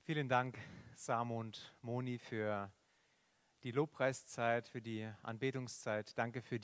Vielen Dank, Samu und Moni, für die Lobpreiszeit, für die Anbetungszeit. Danke für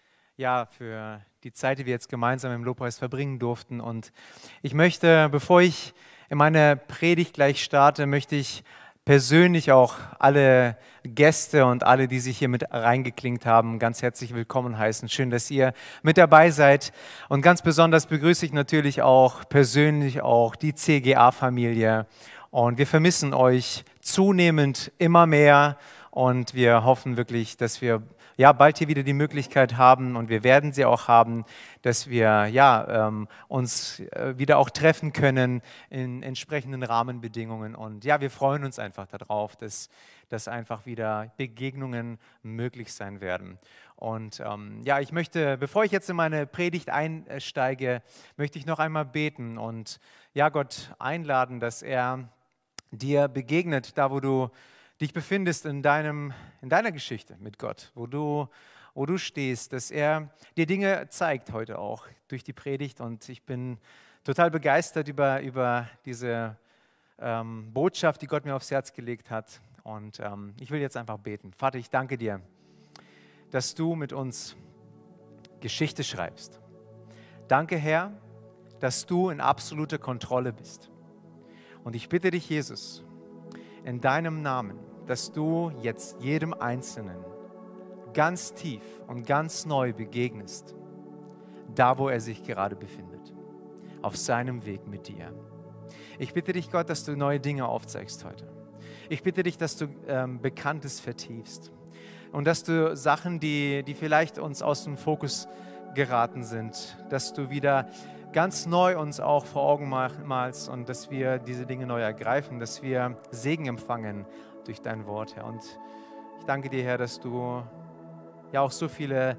für die Zeit, die wir jetzt gemeinsam im Lobpreis verbringen durften. Und ich möchte, bevor ich in meine Predigt gleich starte, möchte ich persönlich auch alle Gäste und alle, die sich hier mit reingeklinkt haben, ganz herzlich willkommen heißen. Schön, dass ihr mit dabei seid. Und ganz besonders begrüße ich natürlich auch persönlich auch die CGA-Familie. Und wir vermissen euch zunehmend immer mehr. Und wir hoffen wirklich, dass wir bald hier wieder die Möglichkeit haben, und wir werden sie auch haben, dass wir uns wieder auch treffen können in entsprechenden Rahmenbedingungen. Und ja, wir freuen uns einfach darauf, dass einfach wieder Begegnungen möglich sein werden. Und ich möchte, bevor ich jetzt in meine Predigt einsteige, möchte ich noch einmal beten und Gott einladen, dass er dir begegnet, da wo du dich befindest in deiner Geschichte mit Gott, wo du stehst, dass er dir Dinge zeigt heute auch durch die Predigt. Und ich bin total begeistert über diese Botschaft, die Gott mir aufs Herz gelegt hat. Und ich will jetzt einfach beten. Vater, ich danke dir, dass du mit uns Geschichte schreibst. Danke, Herr, dass du in absoluter Kontrolle bist. Und ich bitte dich, Jesus, in deinem Namen, dass du jetzt jedem Einzelnen ganz tief und ganz neu begegnest, da wo er sich gerade befindet, auf seinem Weg mit dir. Ich bitte dich, Gott, dass du neue Dinge aufzeigst heute. Ich bitte dich, dass du Bekanntes vertiefst und dass du Sachen, die vielleicht uns aus dem Fokus geraten sind, dass du wieder ganz neu uns auch vor Augen malst und dass wir diese Dinge neu ergreifen, dass wir Segen empfangen durch dein Wort, Herr. Und ich danke dir, Herr, dass du auch so viele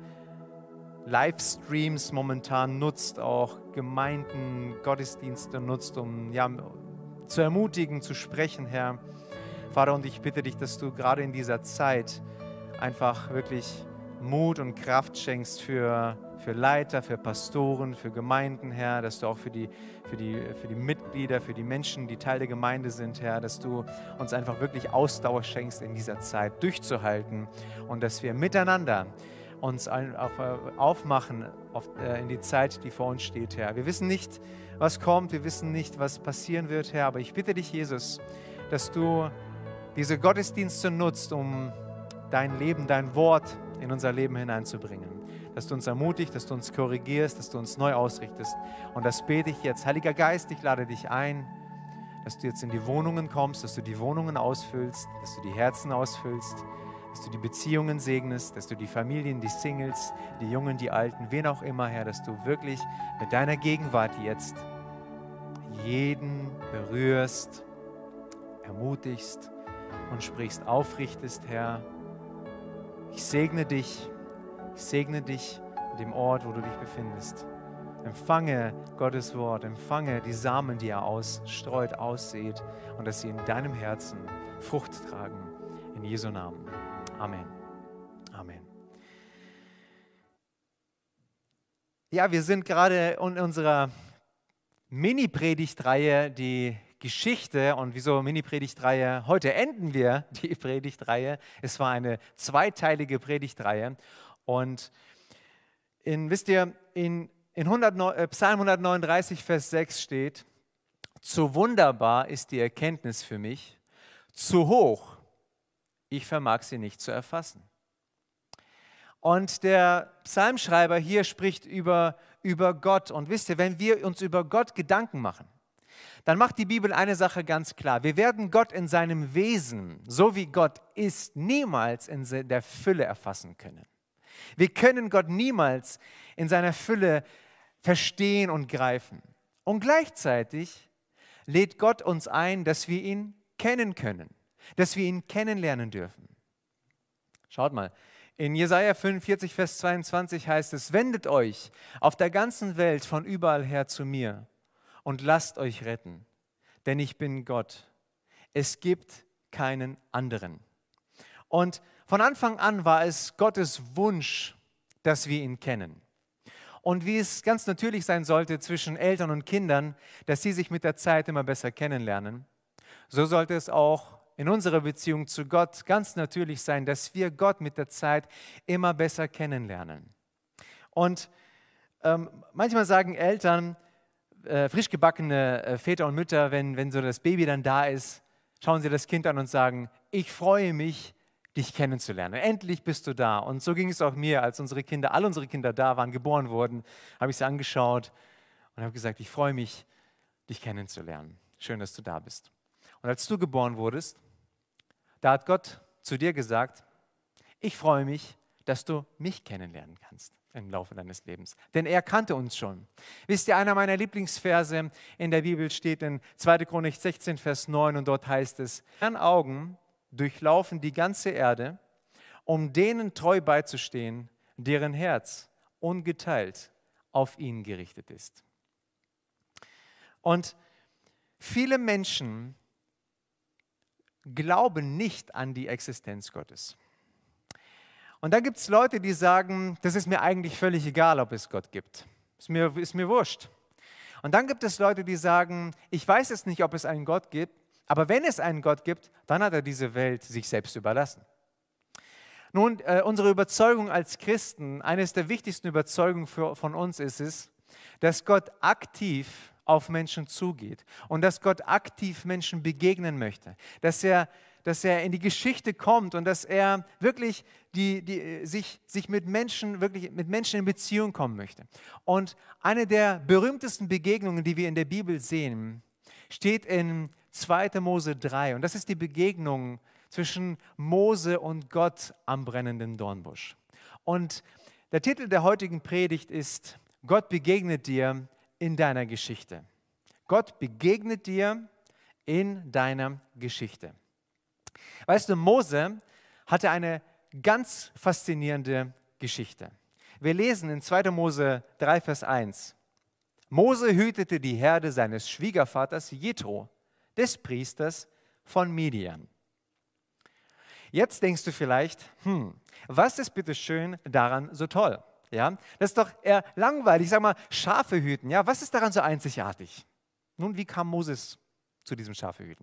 Livestreams momentan nutzt, auch Gemeinden, Gottesdienste nutzt, um zu ermutigen, zu sprechen, Herr. Vater, und ich bitte dich, dass du gerade in dieser Zeit einfach wirklich Mut und Kraft schenkst für Leiter, für Pastoren, für Gemeinden, Herr, dass du auch für die Mitglieder, für die Menschen, die Teil der Gemeinde sind, Herr, dass du uns einfach wirklich Ausdauer schenkst in dieser Zeit durchzuhalten und dass wir miteinander uns aufmachen in die Zeit, die vor uns steht, Herr. Wir wissen nicht, was kommt, wir wissen nicht, was passieren wird, Herr, aber ich bitte dich, Jesus, dass du diese Gottesdienste nutzt, um dein Leben, dein Wort in unser Leben hineinzubringen. Dass du uns ermutigst, dass du uns korrigierst, dass du uns neu ausrichtest. Und das bete ich jetzt. Heiliger Geist, ich lade dich ein, dass du jetzt in die Wohnungen kommst, dass du die Wohnungen ausfüllst, dass du die Herzen ausfüllst, dass du die Beziehungen segnest, dass du die Familien, die Singles, die Jungen, die Alten, wen auch immer, Herr, dass du wirklich mit deiner Gegenwart jetzt jeden berührst, ermutigst und sprichst, aufrichtest, Herr. Ich segne dich in dem Ort, wo du dich befindest. Empfange Gottes Wort, empfange die Samen, die er ausstreut, aussät, und dass sie in deinem Herzen Frucht tragen. In Jesu Namen. Amen. Amen. Ja, wir sind gerade in unserer Mini-Predigtreihe, die Geschichte. Und wieso Mini-Predigtreihe? Heute enden wir die Predigtreihe. Es war eine zweiteilige Predigtreihe. Und in Psalm 139, Vers 6 steht: Zu wunderbar ist die Erkenntnis für mich, zu hoch, ich vermag sie nicht zu erfassen. Und der Psalmschreiber hier spricht über Gott. Und wisst ihr, wenn wir uns über Gott Gedanken machen, dann macht die Bibel eine Sache ganz klar. Wir werden Gott in seinem Wesen, so wie Gott ist, niemals in der Fülle erfassen können. Wir können Gott niemals in seiner Fülle verstehen und greifen. Und gleichzeitig lädt Gott uns ein, dass wir ihn kennen können, dass wir ihn kennenlernen dürfen. Schaut mal, in Jesaja 45, Vers 22 heißt es: Wendet euch auf der ganzen Welt von überall her zu mir und lasst euch retten, denn ich bin Gott. Es gibt keinen anderen. Und von Anfang an war es Gottes Wunsch, dass wir ihn kennen. Und wie es ganz natürlich sein sollte zwischen Eltern und Kindern, dass sie sich mit der Zeit immer besser kennenlernen, so sollte es auch in unserer Beziehung zu Gott ganz natürlich sein, dass wir Gott mit der Zeit immer besser kennenlernen. Und manchmal sagen Eltern, frisch gebackene Väter und Mütter, wenn so das Baby dann da ist, schauen sie das Kind an und sagen, ich freue mich, dich kennenzulernen. Endlich bist du da. Und so ging es auch mir, als alle unsere Kinder da waren, geboren wurden, habe ich sie angeschaut und habe gesagt, ich freue mich, dich kennenzulernen. Schön, dass du da bist. Und als du geboren wurdest, da hat Gott zu dir gesagt, ich freue mich, dass du mich kennenlernen kannst im Laufe deines Lebens. Denn er kannte uns schon. Wisst ihr, einer meiner Lieblingsverse in der Bibel steht in 2. Chronik 16, Vers 9 und dort heißt es, Herrn Augen durchlaufen die ganze Erde, um denen treu beizustehen, deren Herz ungeteilt auf ihn gerichtet ist. Und viele Menschen glauben nicht an die Existenz Gottes. Und dann gibt es Leute, die sagen, das ist mir eigentlich völlig egal, ob es Gott gibt. Ist mir wurscht. Und dann gibt es Leute, die sagen, ich weiß es nicht, ob es einen Gott gibt, aber wenn es einen Gott gibt, dann hat er diese Welt sich selbst überlassen. Nun, unsere Überzeugung als Christen, eines der wichtigsten Überzeugungen von uns ist es, dass Gott aktiv auf Menschen zugeht und dass Gott aktiv Menschen begegnen möchte, dass er in die Geschichte kommt und dass er wirklich sich mit Menschen in Beziehung kommen möchte. Und eine der berühmtesten Begegnungen, die wir in der Bibel sehen, steht in 2. Mose 3. Und das ist die Begegnung zwischen Mose und Gott am brennenden Dornbusch. Und der Titel der heutigen Predigt ist, Gott begegnet dir in deiner Geschichte. Gott begegnet dir in deiner Geschichte. Weißt du, Mose hatte eine ganz faszinierende Geschichte. Wir lesen in 2. Mose 3, Vers 1. Mose hütete die Herde seines Schwiegervaters Jethro, des Priesters von Midian. Jetzt denkst du vielleicht, was ist bitte schön daran so toll? Ja, das ist doch eher langweilig. Sag mal, Schafe hüten. Ja, was ist daran so einzigartig? Nun, wie kam Moses zu diesem Schafehüten?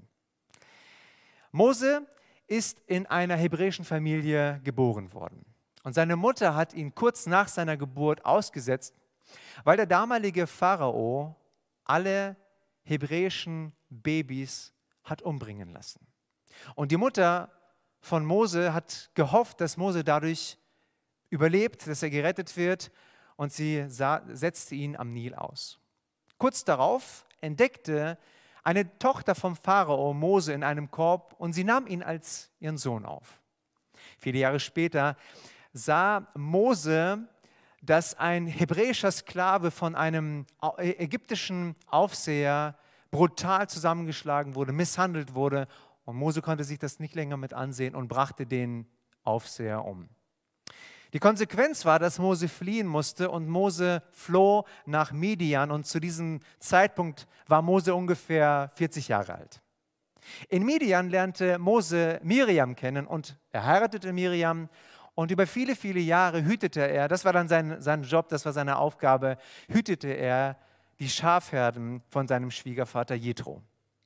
Mose ist in einer hebräischen Familie geboren worden. Und seine Mutter hat ihn kurz nach seiner Geburt ausgesetzt, weil der damalige Pharao alle hebräischen Babys hat umbringen lassen. Und die Mutter von Mose hat gehofft, dass Mose dadurch überlebt, dass er gerettet wird, und sie setzte ihn am Nil aus. Kurz darauf entdeckte eine Tochter vom Pharao Mose in einem Korb und sie nahm ihn als ihren Sohn auf. Viele Jahre später sah Mose, dass ein hebräischer Sklave von einem ägyptischen Aufseher brutal zusammengeschlagen wurde, misshandelt wurde, und Mose konnte sich das nicht länger mit ansehen und brachte den Aufseher um. Die Konsequenz war, dass Mose fliehen musste und Mose floh nach Midian und zu diesem Zeitpunkt war Mose ungefähr 40 Jahre alt. In Midian lernte Mose Miriam kennen und er heiratete Miriam und über viele, viele Jahre hütete er, das war dann sein Job, das war seine Aufgabe, hütete er die Schafherden von seinem Schwiegervater Jethro.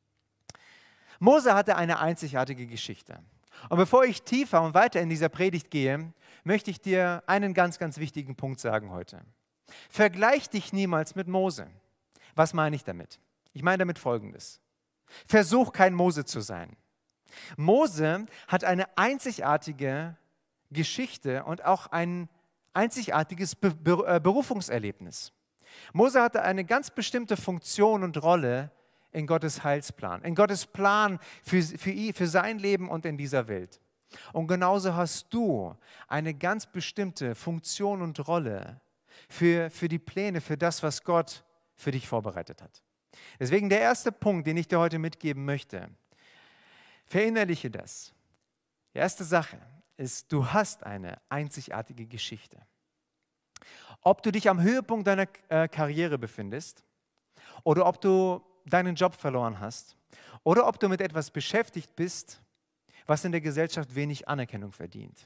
Mose hatte eine einzigartige Geschichte. Und bevor ich tiefer und weiter in dieser Predigt gehe, möchte ich dir einen ganz, ganz wichtigen Punkt sagen heute. Vergleich dich niemals mit Mose. Was meine ich damit? Ich meine damit Folgendes. Versuch kein Mose zu sein. Mose hat eine einzigartige Geschichte und auch ein einzigartiges Berufungserlebnis. Mose hatte eine ganz bestimmte Funktion und Rolle in Gottes Heilsplan, in Gottes Plan für sein Leben und in dieser Welt. Und genauso hast du eine ganz bestimmte Funktion und Rolle für die Pläne, für das, was Gott für dich vorbereitet hat. Deswegen der erste Punkt, den ich dir heute mitgeben möchte, verinnerliche das. Die erste Sache ist, du hast eine einzigartige Geschichte. Ob du dich am Höhepunkt deiner Karriere befindest oder ob du deinen Job verloren hast oder ob du mit etwas beschäftigt bist, was in der Gesellschaft wenig Anerkennung verdient.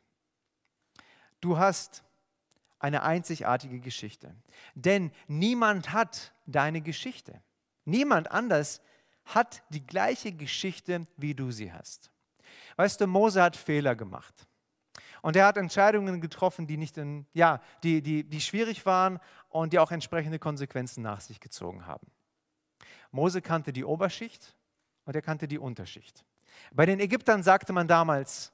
Du hast eine einzigartige Geschichte, denn niemand hat deine Geschichte. Niemand anders hat die gleiche Geschichte, wie du sie hast. Weißt du, Mose hat Fehler gemacht. Und er hat Entscheidungen getroffen, die die schwierig waren und die auch entsprechende Konsequenzen nach sich gezogen haben. Mose kannte die Oberschicht und er kannte die Unterschicht. Bei den Ägyptern sagte man damals,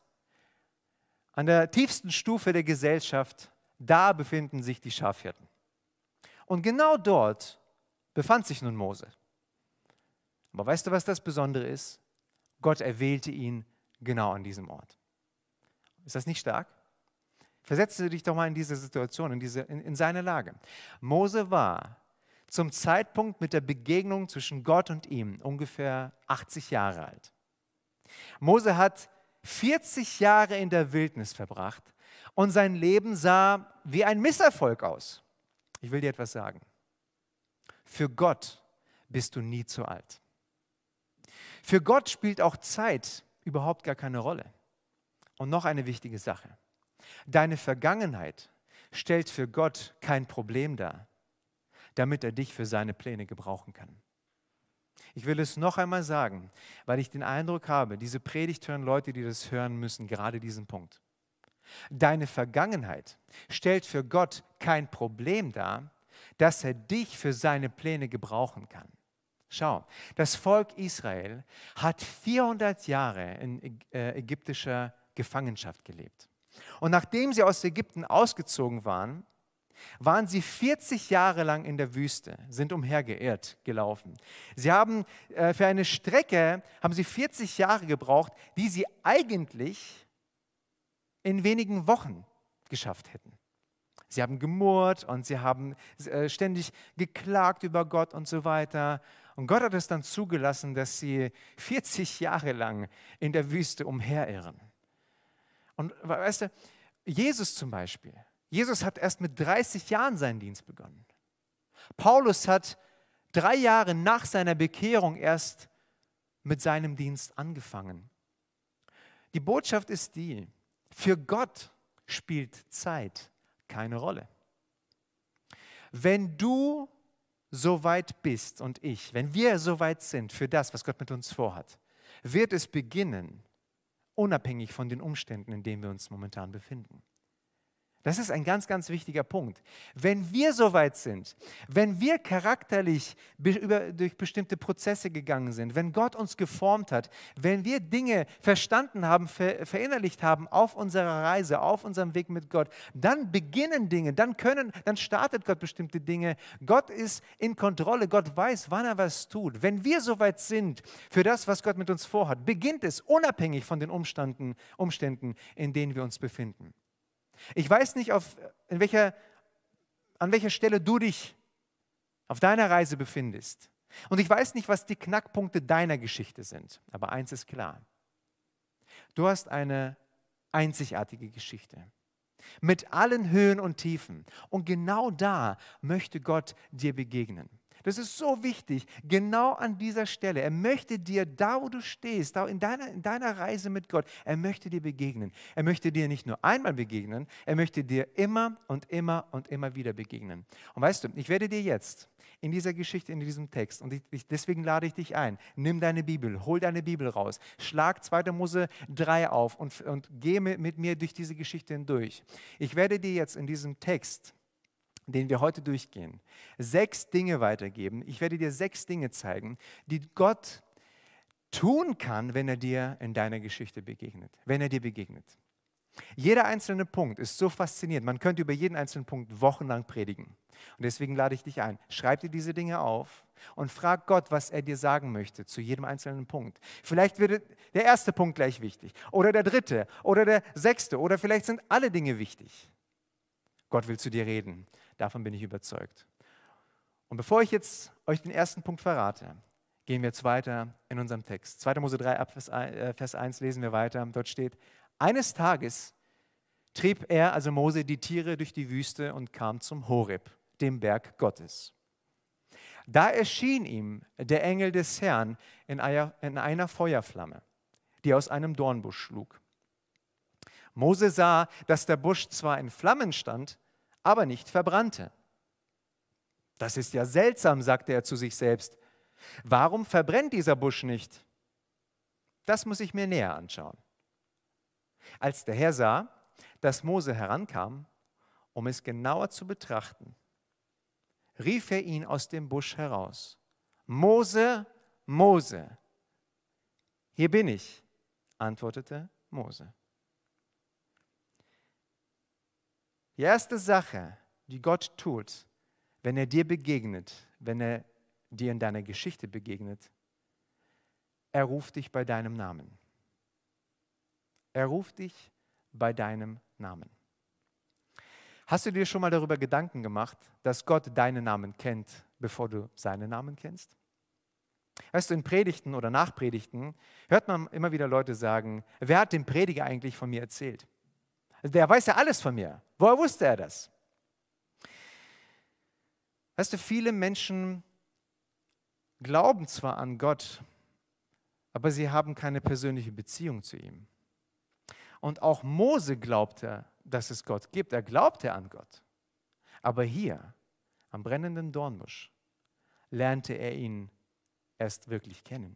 an der tiefsten Stufe der Gesellschaft, da befinden sich die Schafhirten. Und genau dort befand sich nun Mose. Aber weißt du, was das Besondere ist? Gott erwählte ihn genau an diesem Ort. Ist das nicht stark? Versetze dich doch mal in diese Situation, in seine Lage. Mose war zum Zeitpunkt mit der Begegnung zwischen Gott und ihm ungefähr 80 Jahre alt. Mose hat 40 Jahre in der Wildnis verbracht und sein Leben sah wie ein Misserfolg aus. Ich will dir etwas sagen. Für Gott bist du nie zu alt. Für Gott spielt auch Zeit überhaupt gar keine Rolle. Und noch eine wichtige Sache. Deine Vergangenheit stellt für Gott kein Problem dar, damit er dich für seine Pläne gebrauchen kann. Ich will es noch einmal sagen, weil ich den Eindruck habe, diese Predigt hören Leute, die das hören müssen, gerade diesen Punkt. Deine Vergangenheit stellt für Gott kein Problem dar, dass er dich für seine Pläne gebrauchen kann. Schau, das Volk Israel hat 400 Jahre in ägyptischer Gefangenschaft gelebt. Und nachdem sie aus Ägypten ausgezogen waren, waren sie 40 Jahre lang in der Wüste, sind umhergeirrt gelaufen. Sie haben für eine Strecke, haben sie 40 Jahre gebraucht, die sie eigentlich in wenigen Wochen geschafft hätten. Sie haben gemurrt und sie haben ständig geklagt über Gott und so weiter. Und Gott hat es dann zugelassen, dass sie 40 Jahre lang in der Wüste umherirren. Und weißt du, Jesus zum Beispiel, Jesus hat erst mit 30 Jahren seinen Dienst begonnen. Paulus hat 3 Jahre nach seiner Bekehrung erst mit seinem Dienst angefangen. Die Botschaft ist die, für Gott spielt Zeit keine Rolle. Wenn du so weit bist und ich, wenn wir so weit sind für das, was Gott mit uns vorhat, wird es beginnen, unabhängig von den Umständen, in denen wir uns momentan befinden. Das ist ein ganz, ganz wichtiger Punkt. Wenn wir so weit sind, wenn wir charakterlich durch bestimmte Prozesse gegangen sind, wenn Gott uns geformt hat, wenn wir Dinge verstanden haben, verinnerlicht haben auf unserer Reise, auf unserem Weg mit Gott, dann beginnen Dinge, dann startet Gott bestimmte Dinge. Gott ist in Kontrolle, Gott weiß, wann er was tut. Wenn wir so weit sind für das, was Gott mit uns vorhat, beginnt es unabhängig von den Umständen, in denen wir uns befinden. Ich weiß nicht, an welcher Stelle du dich auf deiner Reise befindest. Und ich weiß nicht, was die Knackpunkte deiner Geschichte sind. Aber eins ist klar. Du hast eine einzigartige Geschichte. Mit allen Höhen und Tiefen. Und genau da möchte Gott dir begegnen. Das ist so wichtig, genau an dieser Stelle. Er möchte dir, da wo du stehst, da in deiner Reise mit Gott, er möchte dir begegnen. Er möchte dir nicht nur einmal begegnen, er möchte dir immer und immer und immer wieder begegnen. Und weißt du, ich werde dir jetzt in dieser Geschichte, in diesem Text, und deswegen lade ich dich ein, nimm deine Bibel, hol deine Bibel raus, schlag 2. Mose 3 auf und geh mit mir durch diese Geschichte hindurch. Ich werde dir jetzt in diesem Text, den wir heute durchgehen, 6 Dinge weitergeben. Ich werde dir 6 Dinge zeigen, die Gott tun kann, wenn er dir in deiner Geschichte begegnet, wenn er dir begegnet. Jeder einzelne Punkt ist so faszinierend. Man könnte über jeden einzelnen Punkt wochenlang predigen. Und deswegen lade ich dich ein. Schreib dir diese Dinge auf und frag Gott, was er dir sagen möchte zu jedem einzelnen Punkt. Vielleicht wird der erste Punkt gleich wichtig oder der dritte oder der 6. oder vielleicht sind alle Dinge wichtig. Gott will zu dir reden. Davon bin ich überzeugt. Und bevor ich jetzt euch den ersten Punkt verrate, gehen wir jetzt weiter in unserem Text. 2. Mose 3, Vers 1 lesen wir weiter. Dort steht, eines Tages trieb er, also Mose, die Tiere durch die Wüste und kam zum Horeb, dem Berg Gottes. Da erschien ihm der Engel des Herrn in einer Feuerflamme, die aus einem Dornbusch schlug. Mose sah, dass der Busch zwar in Flammen stand, aber nicht verbrannte. Das ist ja seltsam, sagte er zu sich selbst. Warum verbrennt dieser Busch nicht? Das muss ich mir näher anschauen. Als der Herr sah, dass Mose herankam, um es genauer zu betrachten, rief er ihn aus dem Busch heraus. Mose, Mose. Hier bin ich, antwortete Mose. Die erste Sache, die Gott tut, wenn er dir begegnet, wenn er dir in deiner Geschichte begegnet, er ruft dich bei deinem Namen. Er ruft dich bei deinem Namen. Hast du dir schon mal darüber Gedanken gemacht, dass Gott deinen Namen kennt, bevor du seinen Namen kennst? Weißt du, in Predigten oder Nachpredigten hört man immer wieder Leute sagen, wer hat dem Prediger eigentlich von mir erzählt? Also der weiß ja alles von mir. Woher wusste er das? Weißt du, viele Menschen glauben zwar an Gott, aber sie haben keine persönliche Beziehung zu ihm. Und auch Mose glaubte, dass es Gott gibt. Er glaubte an Gott. Aber hier, am brennenden Dornbusch, lernte er ihn erst wirklich kennen.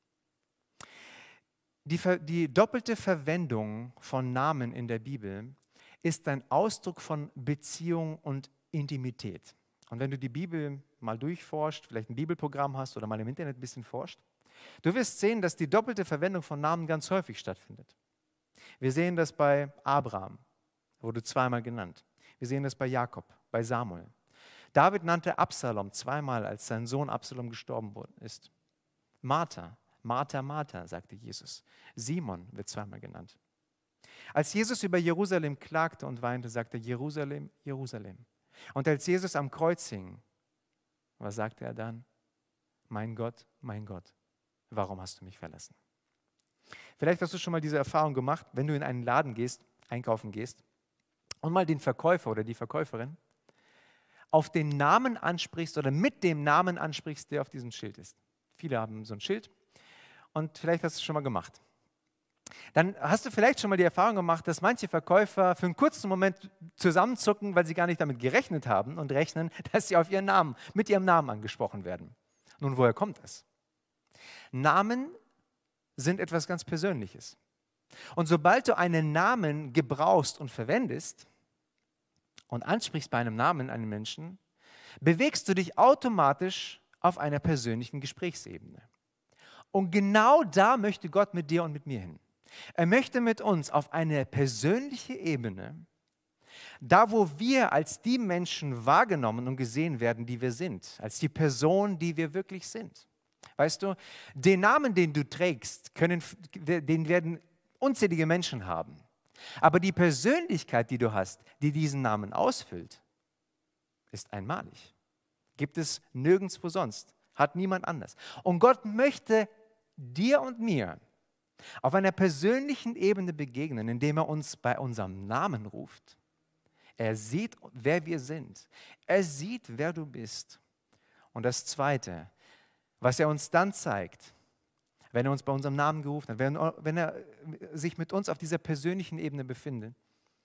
Die doppelte Verwendung von Namen in der Bibel ist ein Ausdruck von Beziehung und Intimität. Und wenn du die Bibel mal durchforscht, vielleicht ein Bibelprogramm hast oder mal im Internet ein bisschen forscht, du wirst sehen, dass die doppelte Verwendung von Namen ganz häufig stattfindet. Wir sehen das bei Abraham, wurde zweimal genannt. Wir sehen das bei Jakob, bei Samuel. David nannte Absalom zweimal, als sein Sohn Absalom gestorben ist. Martha, Martha, Martha, sagte Jesus. Simon wird zweimal genannt. Als Jesus über Jerusalem klagte und weinte, sagte er, Jerusalem, Jerusalem. Und als Jesus am Kreuz hing, was sagte er dann? Mein Gott, warum hast du mich verlassen? Vielleicht hast du schon mal diese Erfahrung gemacht, wenn du in einen Laden gehst, einkaufen gehst und mal den Verkäufer oder die Verkäuferin auf den Namen ansprichst oder mit dem Namen ansprichst, der auf diesem Schild ist. Viele haben so ein Schild und vielleicht hast du es schon mal gemacht. Dann hast du vielleicht schon mal die Erfahrung gemacht, dass manche Verkäufer für einen kurzen Moment zusammenzucken, weil sie gar nicht damit gerechnet haben und rechnen, dass sie mit ihrem Namen angesprochen werden. Nun, woher kommt das? Namen sind etwas ganz Persönliches. Und sobald du einen Namen gebrauchst und verwendest und ansprichst bei einem Namen einen Menschen, bewegst du dich automatisch auf einer persönlichen Gesprächsebene. Und genau da möchte Gott mit dir und mit mir hin. Er möchte mit uns auf eine persönliche Ebene, da wo wir als die Menschen wahrgenommen und gesehen werden, die wir sind, als die Person, die wir wirklich sind. Weißt du, den Namen, den du trägst, den werden unzählige Menschen haben. Aber die Persönlichkeit, die du hast, die diesen Namen ausfüllt, ist einmalig. Gibt es nirgendwo sonst, hat niemand anders. Und Gott möchte dir und mir auf einer persönlichen Ebene begegnen, indem er uns bei unserem Namen ruft. Er sieht, wer wir sind. Er sieht, wer du bist. Und das Zweite, was er uns dann zeigt, wenn er uns bei unserem Namen gerufen hat, wenn er sich mit uns auf dieser persönlichen Ebene befindet,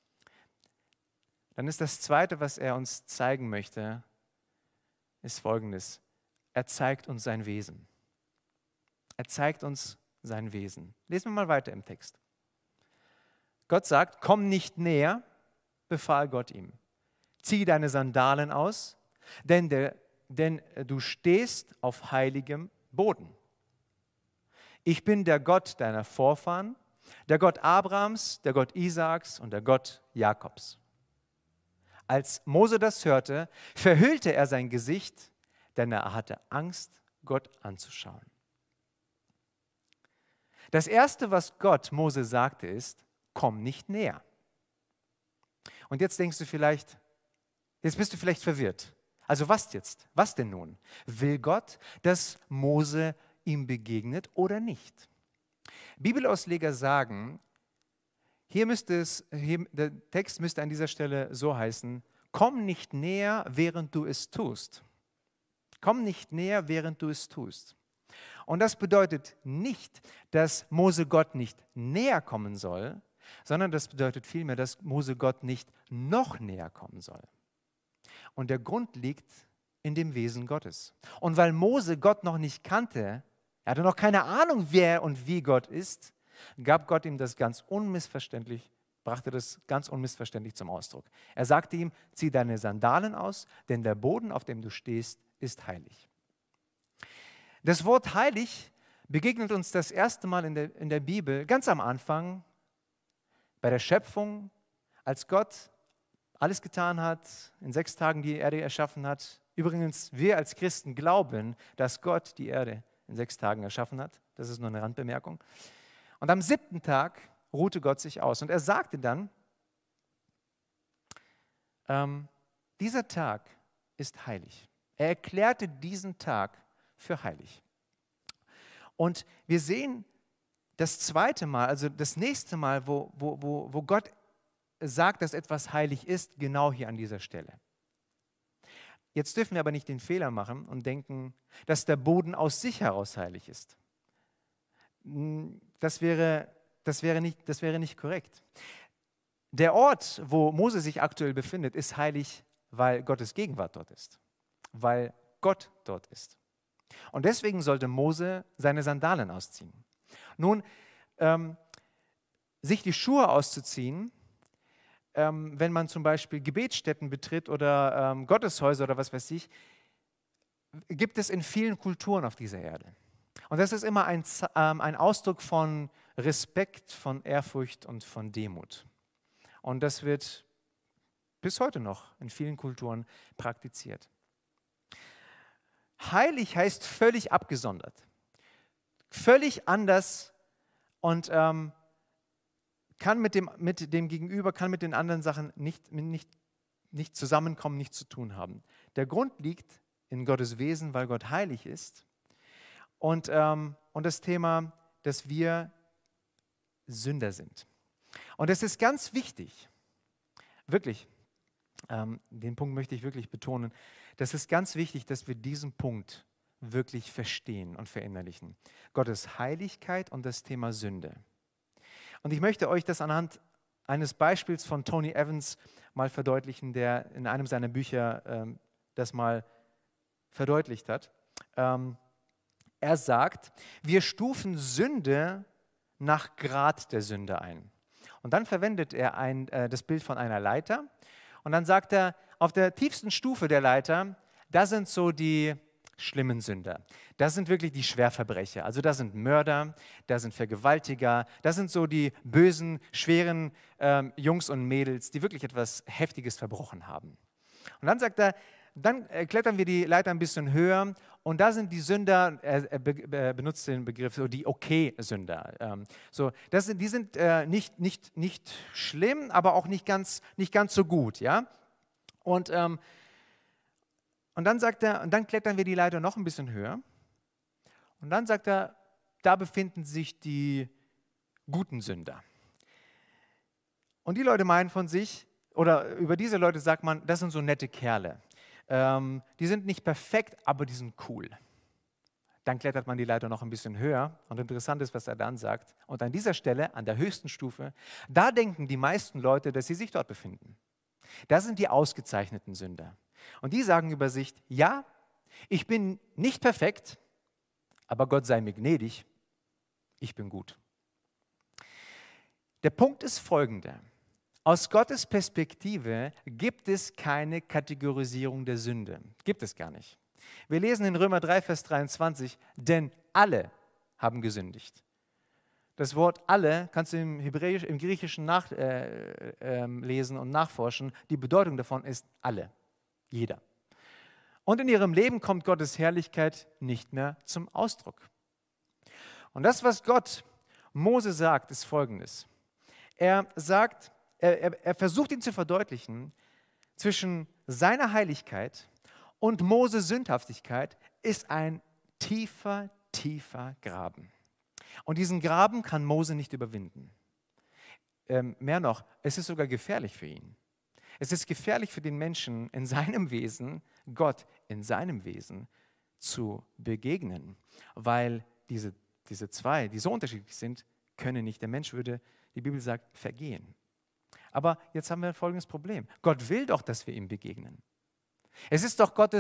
dann ist das Zweite, was er uns zeigen möchte, ist Folgendes. Er zeigt uns sein Wesen. Er zeigt uns sein Wesen. Lesen wir mal weiter im Text. Gott sagt, komm nicht näher, befahl Gott ihm. Zieh deine Sandalen aus, denn du stehst auf heiligem Boden. Ich bin der Gott deiner Vorfahren, der Gott Abrahams, der Gott Isaaks und der Gott Jakobs. Als Mose das hörte, verhüllte er sein Gesicht, denn er hatte Angst, Gott anzuschauen. Das Erste, was Gott Mose sagte, ist, komm nicht näher. Und jetzt bist du vielleicht verwirrt. Also was jetzt? Was denn nun? Will Gott, dass Mose ihm begegnet oder nicht? Bibelausleger sagen, der Text müsste an dieser Stelle so heißen, komm nicht näher, während du es tust. Komm nicht näher, während du es tust. Und das bedeutet nicht, dass Mose Gott nicht näher kommen soll, sondern das bedeutet vielmehr, dass Mose Gott nicht noch näher kommen soll. Und der Grund liegt in dem Wesen Gottes. Und weil Mose Gott noch nicht kannte, er hatte noch keine Ahnung, wer und wie Gott ist, gab Gott ihm das ganz unmissverständlich, brachte das ganz unmissverständlich zum Ausdruck. Er sagte ihm, zieh deine Sandalen aus, denn der Boden, auf dem du stehst, ist heilig. Das Wort heilig begegnet uns das erste Mal in der Bibel, ganz am Anfang, bei der Schöpfung, als Gott alles getan hat, in 6 Tagen die Erde erschaffen hat. Übrigens, wir als Christen glauben, dass Gott die Erde in 6 Tagen erschaffen hat. Das ist nur eine Randbemerkung. Und am 7. Tag ruhte Gott sich aus. Und er sagte dann, dieser Tag ist heilig. Er erklärte diesen Tag für heilig. Und wir sehen das zweite Mal, also das nächste Mal, wo Gott sagt, dass etwas heilig ist, genau hier an dieser Stelle. Jetzt dürfen wir aber nicht den Fehler machen und denken, dass der Boden aus sich heraus heilig ist. Das wäre nicht korrekt. Der Ort, wo Mose sich aktuell befindet, ist heilig, weil Gottes Gegenwart dort ist, weil Gott dort ist. Und deswegen sollte Mose seine Sandalen ausziehen. Nun, sich die Schuhe auszuziehen, wenn man zum Beispiel Gebetsstätten betritt oder Gotteshäuser oder was weiß ich, gibt es in vielen Kulturen auf dieser Erde. Und das ist immer ein Ausdruck von Respekt, von Ehrfurcht und von Demut. Und das wird bis heute noch in vielen Kulturen praktiziert. Heilig heißt völlig abgesondert, völlig anders und kann mit dem Gegenüber, kann mit den anderen Sachen nicht zusammenkommen, nichts zu tun haben. Der Grund liegt in Gottes Wesen, weil Gott heilig ist und das Thema, dass wir Sünder sind. Und es ist ganz wichtig, wirklich, den Punkt möchte ich wirklich betonen, das ist ganz wichtig, dass wir diesen Punkt wirklich verstehen und verinnerlichen. Gottes Heiligkeit und das Thema Sünde. Und ich möchte euch das anhand eines Beispiels von Tony Evans mal verdeutlichen, der in einem seiner Bücher das mal verdeutlicht hat. Er sagt, wir stufen Sünde nach Grad der Sünde ein. Und dann verwendet er das Bild von einer Leiter und dann sagt er, auf der tiefsten Stufe der Leiter, da sind so die schlimmen Sünder. Das sind wirklich die Schwerverbrecher. Also da sind Mörder, da sind Vergewaltiger, das sind so die bösen, schweren Jungs und Mädels, die wirklich etwas Heftiges verbrochen haben. Und dann sagt er, dann klettern wir die Leiter ein bisschen höher und da sind die Sünder, er benutzt den Begriff, so die Okay-Sünder. Die sind nicht schlimm, aber auch nicht ganz so gut. Ja? Und dann sagt er, und dann klettern wir die Leiter noch ein bisschen höher. Und dann sagt er, da befinden sich die guten Sünder. Und die Leute meinen von sich, oder über diese Leute sagt man, das sind so nette Kerle. Die sind nicht perfekt, aber die sind cool. Dann klettert man die Leiter noch ein bisschen höher. Und interessant ist, was er dann sagt. Und an dieser Stelle, an der höchsten Stufe, da denken die meisten Leute, dass sie sich dort befinden. Das sind die ausgezeichneten Sünder. Und die sagen über sich, ja, ich bin nicht perfekt, aber Gott sei mir gnädig, ich bin gut. Der Punkt ist folgender. Aus Gottes Perspektive gibt es keine Kategorisierung der Sünde. Gibt es gar nicht. Wir lesen in Römer 3, Vers 23, denn alle haben gesündigt. Das Wort alle kannst du im Griechischen nachlesen und nachforschen. Die Bedeutung davon ist alle, jeder. Und in ihrem Leben kommt Gottes Herrlichkeit nicht mehr zum Ausdruck. Und das, was Gott Mose sagt, ist Folgendes. Er versucht ihn zu verdeutlichen, zwischen seiner Heiligkeit und Moses Sündhaftigkeit ist ein tiefer, tiefer Graben. Und diesen Graben kann Mose nicht überwinden. Mehr noch, es ist sogar gefährlich für ihn. Es ist gefährlich für den Menschen in seinem Wesen, Gott in seinem Wesen zu begegnen, weil diese zwei, die so unterschiedlich sind, können nicht. Der Mensch würde, die Bibel sagt, vergehen. Aber jetzt haben wir folgendes Problem. Gott will doch, dass wir ihm begegnen. Es ist doch Gottes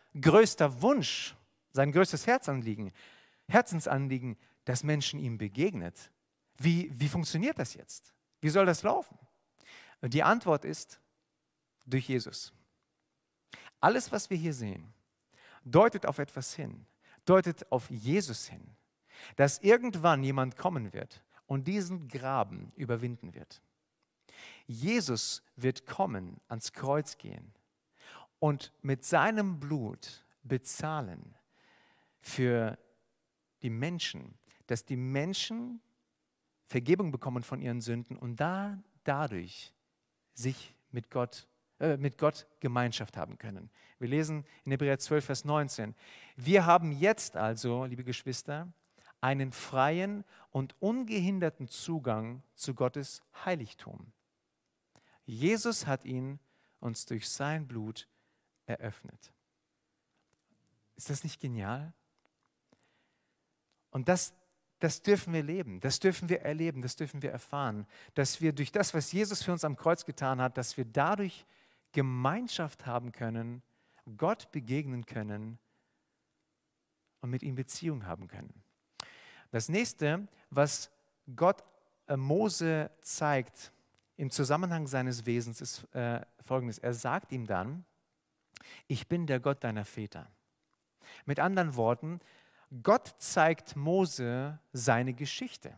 größter Wunsch, sein größtes Herzensanliegen, dass Menschen ihm begegnet. Wie funktioniert das jetzt? Wie soll das laufen? Und die Antwort ist durch Jesus. Alles, was wir hier sehen, deutet auf etwas hin, deutet auf Jesus hin, dass irgendwann jemand kommen wird und diesen Graben überwinden wird. Jesus wird kommen, ans Kreuz gehen und mit seinem Blut bezahlen für die Menschen, dass die Menschen Vergebung bekommen von ihren Sünden und dadurch sich mit Gott Gemeinschaft haben können. Wir lesen in Hebräer 12, Vers 19. Wir haben jetzt also, liebe Geschwister, einen freien und ungehinderten Zugang zu Gottes Heiligtum. Jesus hat ihn uns durch sein Blut eröffnet. Ist das nicht genial? Und das dürfen wir leben, das dürfen wir erleben, das dürfen wir erfahren, dass wir durch das, was Jesus für uns am Kreuz getan hat, dass wir dadurch Gemeinschaft haben können, Gott begegnen können und mit ihm Beziehung haben können. Das nächste, was Gott Mose zeigt im Zusammenhang seines Wesens, ist Folgendes. Er sagt ihm dann, ich bin der Gott deiner Väter. Mit anderen Worten, Gott zeigt Mose seine Geschichte.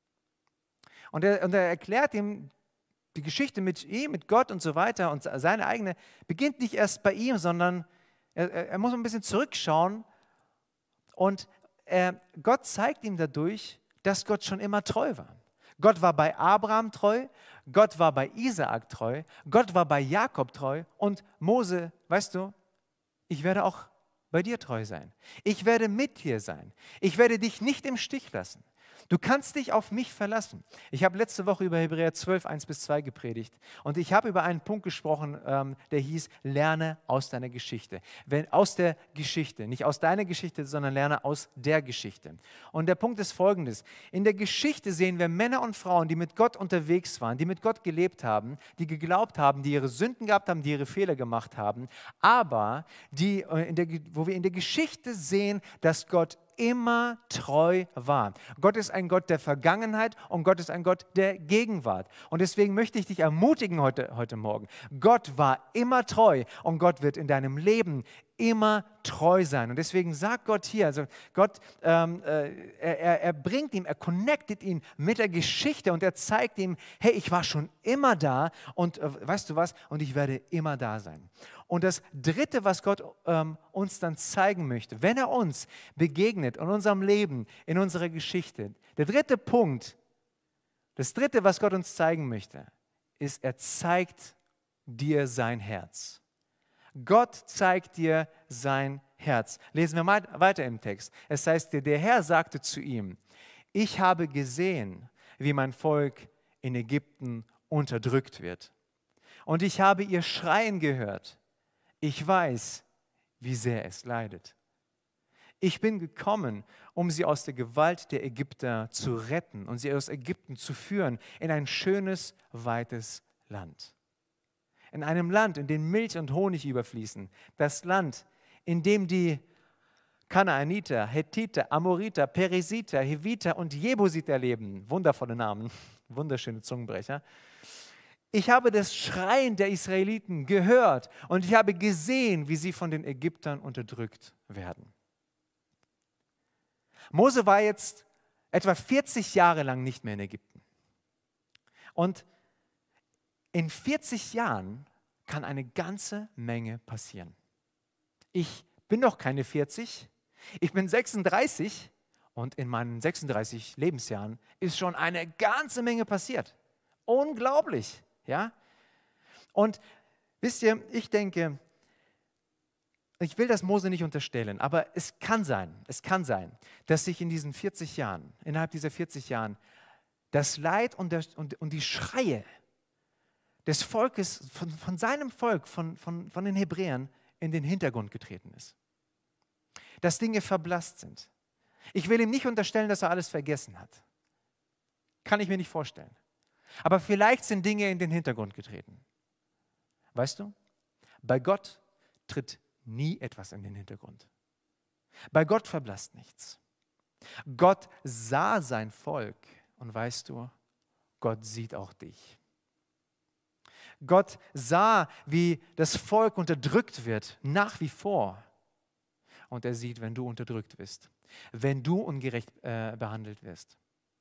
Und er erklärt ihm die Geschichte mit ihm, mit Gott und so weiter. Und seine eigene beginnt nicht erst bei ihm, sondern er muss ein bisschen zurückschauen. Und Gott zeigt ihm dadurch, dass Gott schon immer treu war. Gott war bei Abraham treu, Gott war bei Isaak treu, Gott war bei Jakob treu. Und Mose, weißt du, ich werde auch bei dir treu sein. Ich werde mit dir sein. Ich werde dich nicht im Stich lassen. Du kannst dich auf mich verlassen. Ich habe letzte Woche über Hebräer 12, 1-2 gepredigt und ich habe über einen Punkt gesprochen, der hieß, lerne aus deiner Geschichte. Aus der Geschichte, nicht aus deiner Geschichte, sondern lerne aus der Geschichte. Und der Punkt ist folgendes. In der Geschichte sehen wir Männer und Frauen, die mit Gott unterwegs waren, die mit Gott gelebt haben, die geglaubt haben, die ihre Sünden gehabt haben, die ihre Fehler gemacht haben, aber wo wir in der Geschichte sehen, dass Gott immer treu war. Gott ist ein Gott der Vergangenheit und Gott ist ein Gott der Gegenwart. Und deswegen möchte ich dich ermutigen heute Morgen. Gott war immer treu und Gott wird in deinem Leben immer treu sein. Und deswegen sagt Gott hier, also Gott, er bringt ihm, er connectet ihn mit der Geschichte und er zeigt ihm, hey, ich war schon immer da und weißt du was, und ich werde immer da sein. Und das Dritte, was Gott uns dann zeigen möchte, wenn er uns begegnet in unserem Leben, in unserer Geschichte, der dritte Punkt, das Dritte, was Gott uns zeigen möchte, ist, er zeigt dir sein Herz. Gott zeigt dir sein Herz. Lesen wir mal weiter im Text. Es heißt, der Herr sagte zu ihm, ich habe gesehen, wie mein Volk in Ägypten unterdrückt wird. Und ich habe ihr Schreien gehört. Ich weiß, wie sehr es leidet. Ich bin gekommen, um sie aus der Gewalt der Ägypter zu retten und sie aus Ägypten zu führen in ein schönes, weites Land. In einem Land, in dem Milch und Honig überfließen. Das Land, in dem die Kanaaniter, Hethiter, Amoriter, Peresiter, Heviter und Jebusiter leben. Wundervolle Namen, wunderschöne Zungenbrecher. Ich habe das Schreien der Israeliten gehört und ich habe gesehen, wie sie von den Ägyptern unterdrückt werden. Mose war jetzt etwa 40 Jahre lang nicht mehr in Ägypten. Und in 40 Jahren kann eine ganze Menge passieren. Ich bin noch keine 40, ich bin 36 und in meinen 36 Lebensjahren ist schon eine ganze Menge passiert. Unglaublich, ja? Und wisst ihr, ich denke, ich will das Mose nicht unterstellen, aber es kann sein, dass sich in diesen 40 Jahren, innerhalb dieser 40 Jahren, das Leid und die Schreie des Volkes, von seinem Volk, von den Hebräern in den Hintergrund getreten ist. Dass Dinge verblasst sind. Ich will ihm nicht unterstellen, dass er alles vergessen hat. Kann ich mir nicht vorstellen. Aber vielleicht sind Dinge in den Hintergrund getreten. Weißt du, bei Gott tritt nie etwas in den Hintergrund. Bei Gott verblasst nichts. Gott sah sein Volk und weißt du, Gott sieht auch dich. Gott sah, wie das Volk unterdrückt wird, nach wie vor. Und er sieht, wenn du unterdrückt wirst, wenn du ungerecht behandelt wirst.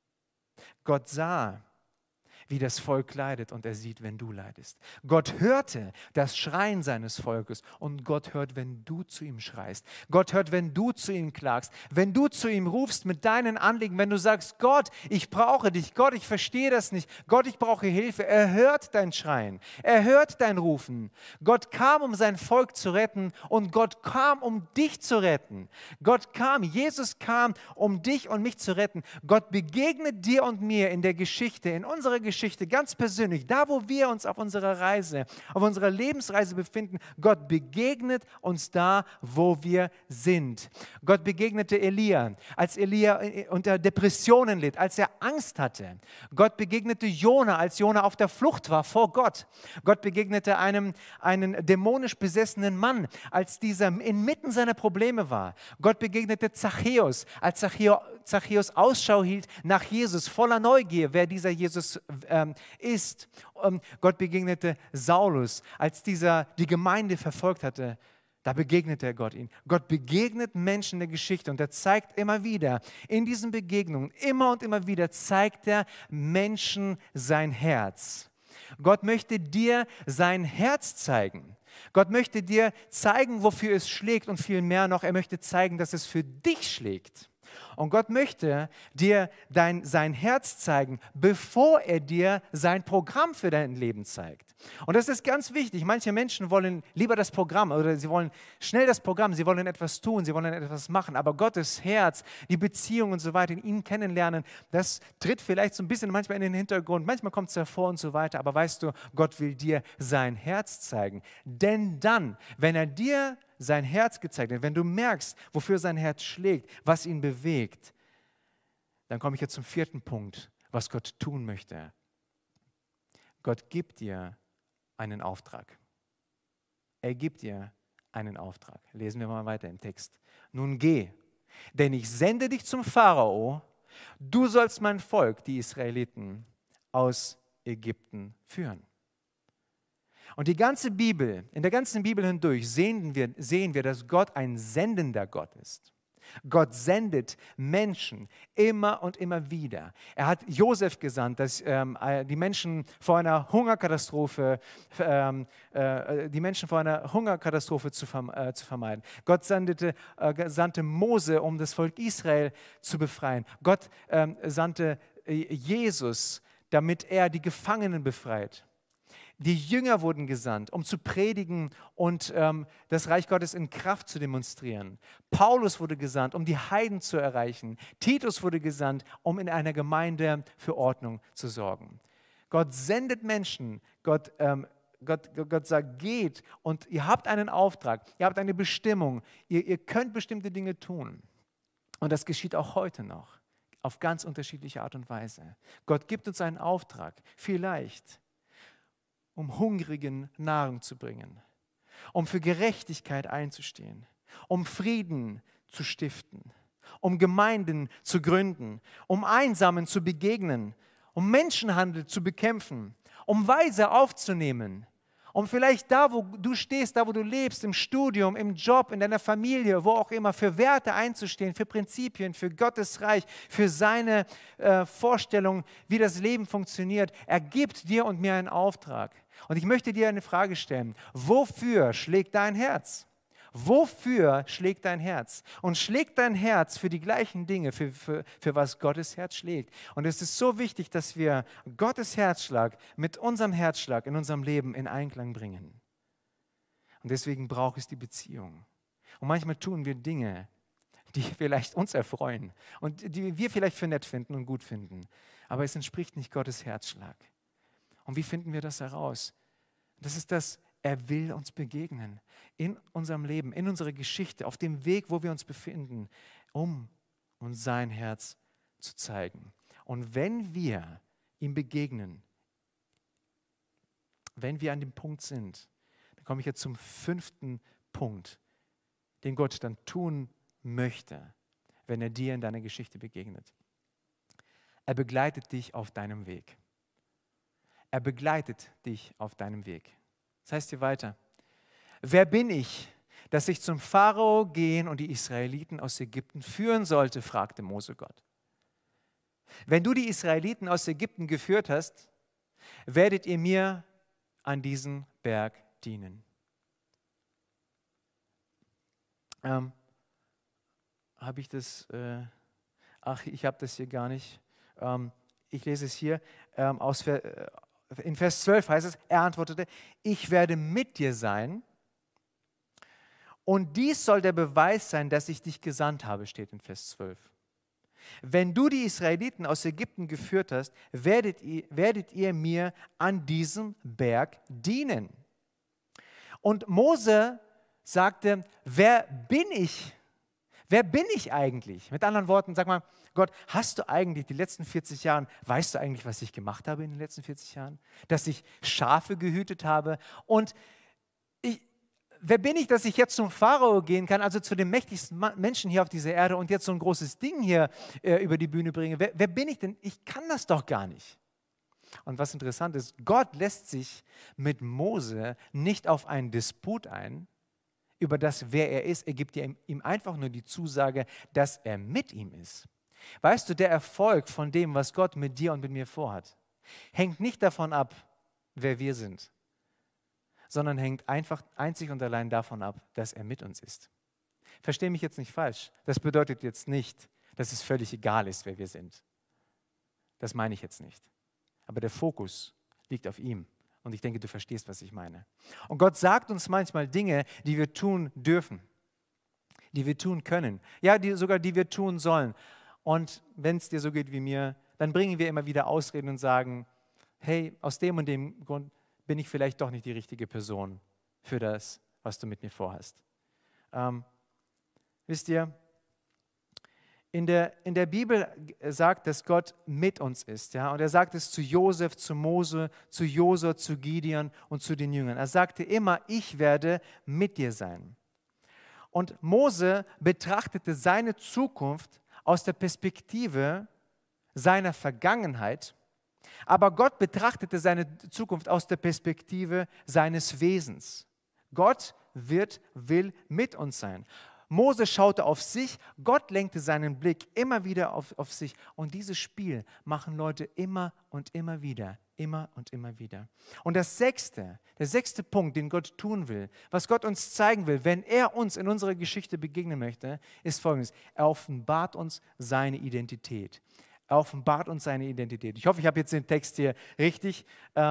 Gott sah, wie das Volk leidet und er sieht, wenn du leidest. Gott hörte das Schreien seines Volkes und Gott hört, wenn du zu ihm schreist. Gott hört, wenn du zu ihm klagst, wenn du zu ihm rufst mit deinen Anliegen, wenn du sagst, Gott, ich brauche dich, Gott, ich verstehe das nicht, Gott, ich brauche Hilfe. Er hört dein Schreien, er hört dein Rufen. Gott kam, um sein Volk zu retten und Gott kam, um dich zu retten. Gott kam, Jesus kam, um dich und mich zu retten. Gott begegnet dir und mir in der Geschichte, in unserer Geschichte, ganz persönlich, da wo wir uns auf unserer Reise, auf unserer Lebensreise befinden, Gott begegnet uns da, wo wir sind. Gott begegnete Elia, als Elia unter Depressionen litt, als er Angst hatte. Gott begegnete Jona, als Jona auf der Flucht war vor Gott. Gott begegnete einen dämonisch besessenen Mann, als dieser inmitten seiner Probleme war. Gott begegnete Zachäus, als Zachäus Ausschau hielt nach Jesus, voller Neugier, wer dieser Jesus ist. Gott begegnete Saulus, als dieser die Gemeinde verfolgt hatte. Da begegnete er Gott ihn. Gott begegnet Menschen in der Geschichte und er zeigt immer wieder, in diesen Begegnungen, immer und immer wieder zeigt er Menschen sein Herz. Gott möchte dir sein Herz zeigen. Gott möchte dir zeigen, wofür es schlägt und viel mehr noch, er möchte zeigen, dass es für dich schlägt. Und Gott möchte dir sein Herz zeigen, bevor er dir sein Programm für dein Leben zeigt. Und das ist ganz wichtig. Manche Menschen wollen lieber das Programm oder sie wollen schnell das Programm, sie wollen etwas tun, sie wollen etwas machen. Aber Gottes Herz, die Beziehung und so weiter, ihn kennenlernen, das tritt vielleicht so ein bisschen manchmal in den Hintergrund, manchmal kommt es hervor und so weiter. Aber weißt du, Gott will dir sein Herz zeigen. Denn dann, wenn er dir sein Herz gezeigt hat, wenn du merkst, wofür sein Herz schlägt, was ihn bewegt, dann komme ich jetzt zum 4. Punkt, was Gott tun möchte. Gott gibt dir einen Auftrag. Er gibt dir einen Auftrag. Lesen wir mal weiter im Text. Nun geh, denn ich sende dich zum Pharao, du sollst mein Volk, die Israeliten, aus Ägypten führen. Und die ganze Bibel, in der ganzen Bibel hindurch sehen wir, dass Gott ein sendender Gott ist. Gott sendet Menschen immer und immer wieder. Er hat Josef gesandt, dass die Menschen vor einer Hungerkatastrophe, zu vermeiden. Gott sandte Mose, um das Volk Israel zu befreien. Gott sandte Jesus, damit er die Gefangenen befreit. Die Jünger wurden gesandt, um zu predigen und das Reich Gottes in Kraft zu demonstrieren. Paulus wurde gesandt, um die Heiden zu erreichen. Titus wurde gesandt, um in einer Gemeinde für Ordnung zu sorgen. Gott sendet Menschen, Gott sagt, geht und ihr habt einen Auftrag, ihr habt eine Bestimmung, ihr könnt bestimmte Dinge tun. Und das geschieht auch heute noch, auf ganz unterschiedliche Art und Weise. Gott gibt uns einen Auftrag, vielleicht um Hungrigen Nahrung zu bringen, um für Gerechtigkeit einzustehen, um Frieden zu stiften, um Gemeinden zu gründen, um Einsamen zu begegnen, um Menschenhandel zu bekämpfen, um Weise aufzunehmen, um vielleicht da, wo du stehst, da, wo du lebst, im Studium, im Job, in deiner Familie, wo auch immer, für Werte einzustehen, für Prinzipien, für Gottes Reich, für seine Vorstellung, wie das Leben funktioniert. Er gibt dir und mir einen Auftrag. Und ich möchte dir eine Frage stellen. Wofür schlägt dein Herz? Wofür schlägt dein Herz? Und schlägt dein Herz für die gleichen Dinge, für was Gottes Herz schlägt? Und es ist so wichtig, dass wir Gottes Herzschlag mit unserem Herzschlag in unserem Leben in Einklang bringen. Und deswegen braucht es die Beziehung. Und manchmal tun wir Dinge, die vielleicht uns erfreuen und die wir vielleicht für nett finden und gut finden. Aber es entspricht nicht Gottes Herzschlag. Und wie finden wir das heraus? Das ist das, er will uns begegnen in unserem Leben, in unserer Geschichte, auf dem Weg, wo wir uns befinden, um uns sein Herz zu zeigen. Und wenn wir ihm begegnen, wenn wir an dem Punkt sind, dann komme ich jetzt zum 5. Punkt, den Gott dann tun möchte, wenn er dir in deiner Geschichte begegnet. Er begleitet dich auf deinem Weg. Er begleitet dich auf deinem Weg. Das heißt hier weiter: Wer bin ich, dass ich zum Pharao gehen und die Israeliten aus Ägypten führen sollte, fragte Mose Gott. Wenn du die Israeliten aus Ägypten geführt hast, werdet ihr mir an diesem Berg dienen. Habe ich das? Ich habe das hier gar nicht. Ich lese es hier in Vers 12 heißt es, er antwortete: Ich werde mit dir sein und dies soll der Beweis sein, dass ich dich gesandt habe, steht in Vers 12. Wenn du die Israeliten aus Ägypten geführt hast, werdet ihr mir an diesem Berg dienen. Und Mose sagte: Wer bin ich? Wer bin ich eigentlich? Mit anderen Worten, sag mal, Gott, hast du eigentlich die letzten 40 Jahre, weißt du eigentlich, was ich gemacht habe in den letzten 40 Jahren? Dass ich Schafe gehütet habe und wer bin ich, dass ich jetzt zum Pharao gehen kann, also zu den mächtigsten Menschen hier auf dieser Erde und jetzt so ein großes Ding hier über die Bühne bringe? Wer bin ich denn? Ich kann das doch gar nicht. Und was interessant ist, Gott lässt sich mit Mose nicht auf einen Disput ein, über das, wer er ist. Er gibt ihm einfach nur die Zusage, dass er mit ihm ist. Weißt du, der Erfolg von dem, was Gott mit dir und mit mir vorhat, hängt nicht davon ab, wer wir sind, sondern hängt einfach einzig und allein davon ab, dass er mit uns ist. Versteh mich jetzt nicht falsch. Das bedeutet jetzt nicht, dass es völlig egal ist, wer wir sind. Das meine ich jetzt nicht. Aber der Fokus liegt auf ihm. Und ich denke, du verstehst, was ich meine. Und Gott sagt uns manchmal Dinge, die wir tun dürfen, die wir tun können, ja, sogar die wir tun sollen. Und wenn es dir so geht wie mir, dann bringen wir immer wieder Ausreden und sagen: Hey, aus dem und dem Grund bin ich vielleicht doch nicht die richtige Person für das, was du mit mir vorhast. Wisst ihr, in der Bibel sagt, dass Gott mit uns ist. Ja? Und er sagt es zu Josef, zu Mose, zu Josua, zu Gideon und zu den Jüngern. Er sagte immer: Ich werde mit dir sein. Und Mose betrachtete seine Zukunft aus der Perspektive seiner Vergangenheit, aber Gott betrachtete seine Zukunft aus der Perspektive seines Wesens. Gott will mit uns sein. Mose schaute auf sich, Gott lenkte seinen Blick immer wieder auf sich. Und dieses Spiel machen Leute immer und immer wieder, immer und immer wieder. Und der sechste Punkt, den Gott tun will, was Gott uns zeigen will, wenn er uns in unserer Geschichte begegnen möchte, ist Folgendes: Er offenbart uns seine Identität. Er offenbart uns seine Identität. Ich hoffe, ich habe jetzt den Text hier richtig.